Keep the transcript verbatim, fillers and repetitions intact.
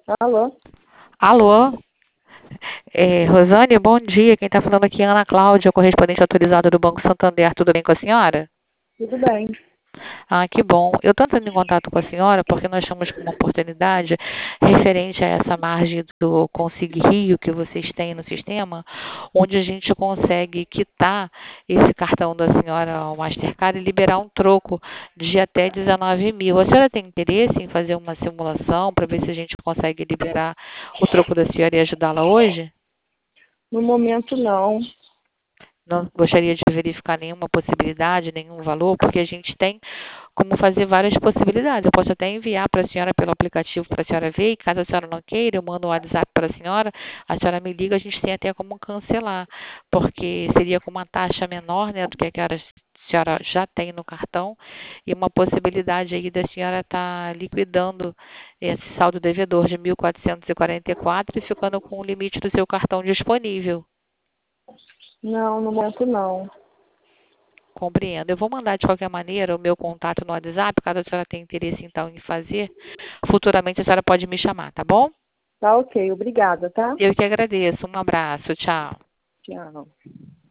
Alô? Alô? É, Rosane, bom dia. Quem está falando aqui é Ana Cláudia, correspondente autorizada do Banco Santander. Tudo bem com a senhora? Tudo bem. Ah, que bom. Eu estou entrando em contato com a senhora porque nós estamos com uma oportunidade referente a essa margem do Consigue Rio que vocês têm no sistema, onde a gente consegue quitar esse cartão da senhora ao Mastercard e liberar um troco de até dezenove mil. A senhora tem interesse em fazer uma simulação para ver se a gente consegue liberar o troco da senhora e ajudá-la hoje? No momento, não. Não gostaria de verificar nenhuma possibilidade, nenhum valor, porque a gente tem como fazer várias possibilidades. Eu posso até enviar para a senhora pelo aplicativo para a senhora ver, e caso a senhora não queira, eu mando um WhatsApp para a senhora, a senhora me liga, a gente tem até como cancelar, porque seria com uma taxa menor, né, do que a que a senhora já tem no cartão, e uma possibilidade aí da senhora estar liquidando esse saldo devedor de mil quatrocentos e quarenta e quatro e ficando com o limite do seu cartão disponível. Não, no momento, não. Compreendo. Eu vou mandar de qualquer maneira o meu contato no WhatsApp, caso a senhora tenha interesse então em fazer. Futuramente a senhora pode me chamar, tá bom? Tá ok, obrigada, tá? Eu que agradeço. Um abraço. Tchau. Tchau.